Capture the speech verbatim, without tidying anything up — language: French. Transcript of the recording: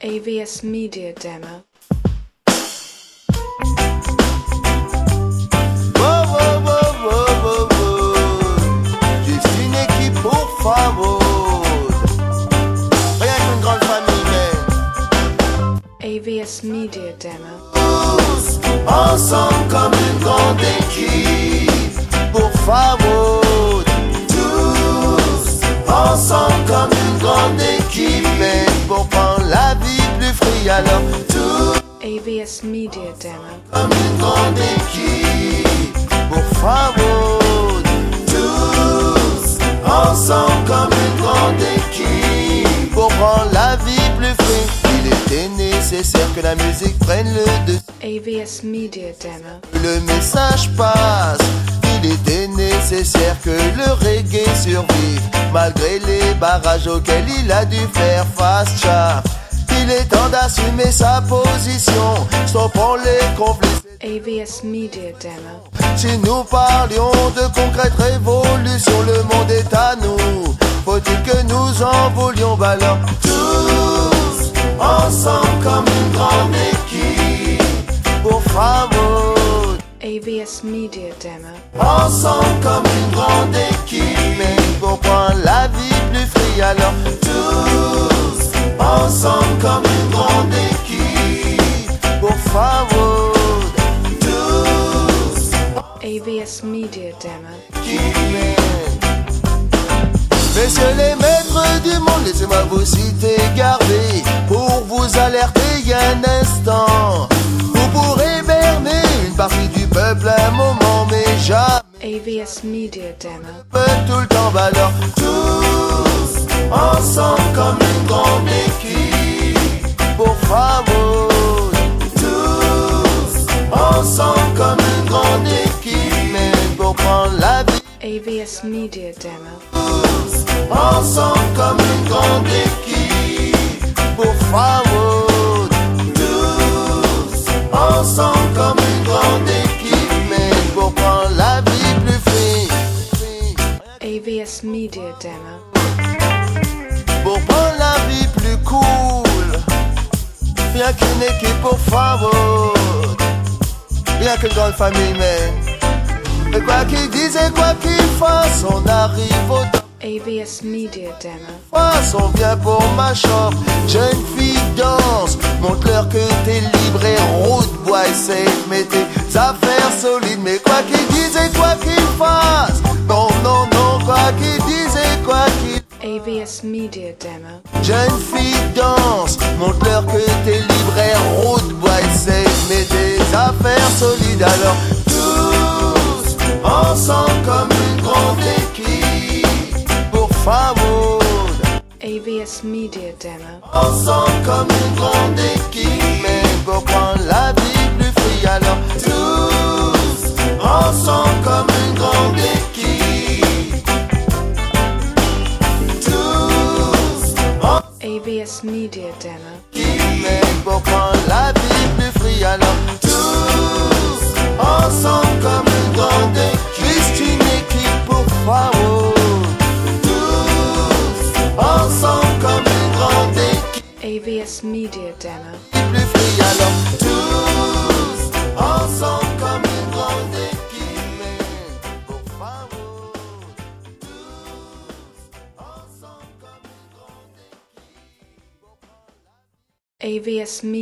A V S Media Demo. Wow, wow, wow, wow, wow, wow. Juste une équipe pour favor. Rien qu'une grande famille, mais A V S Media Demo. tous ensemble comme une grande équipe pour favor. Tous ensemble comme une grande équipe, mais pour prendre la vie plus free, alors tous A V S Media Demo. comme une grande équipe pour favor. Tous ensemble comme une grande équipe pour prendre la vie plus free. Il était nécessaire que la musique prenne le dessus. A V S Media Demo. Le message passe. Il était nécessaire que le reggae survive malgré les barrages auxquels il a dû faire face. Cha. Il est temps d'assumer sa position. Stoppons les conflits. A V S Media Demo. Si nous parlions de concrète révolution, le monde est à nous. Faut-il que nous en voulions? Bah alors, tous ensemble comme une grande équipe pour favor. A V S Media Demo. Ensemble comme une grande équipe, mais pour prendre la vie plus free, alors tous ensemble comme une grande équipe pour favor. Tous A V S Media Demo. qui mènent. Messieurs les maîtres du monde, laissez-moi vous citer, gardez pour vous alerter un instant. Vous pourrez berner une partie du peuple un moment, mais jamais A V S Media Demo. tout le temps. Alors tous ensemble comme une grande équipe pour favor. Tous ensemble comme une grande équipe, mais pour prendre la vie. A V S Media Demo. Tous ensemble comme une grande équipe pour favor. Tous ensemble comme une grande équipe, mais pour prendre la vie plus free. A V S Media Demo. Pour prendre la vie plus cool. Rien qu'une équipe pour favor. Rien qu'une grande famille, mais et quoi qu'ils disent et quoi qu'ils fassent, on arrive au temps. A V S Media Demo. On vient pour ma shop. Jeune fille danse, montre-leur que t'es libre et route, bois et safe. Mets tes affaires solides, mais quoi qu'ils disent et quoi qu'ils fassent, non, non, non, quoi qu'ils disent et quoi qu'ils. A V S Media Demo. Jeune fille danse, montre-leur que t'es libre et route, bois et safe. Mets tes affaires solides, alors tous ensemble comme une grande équipe pour favor. A V S Media Demo. Ensemble comme une grande équipe, mais pour prendre la vie plus free, alors tous ensemble comme une grande équipe. Tous ensemble, A V S Media Demo. mais pour prendre la vie plus free, alors tous ensemble comme une grande équipe. Juste une équipe pour favor. Tous ensemble comme une grande équipe. A V S Media Demo. Plus free, alors tous ensemble comme une grande équipe, mais pour favor. Tous ensemble comme une grande équipe. A V S Media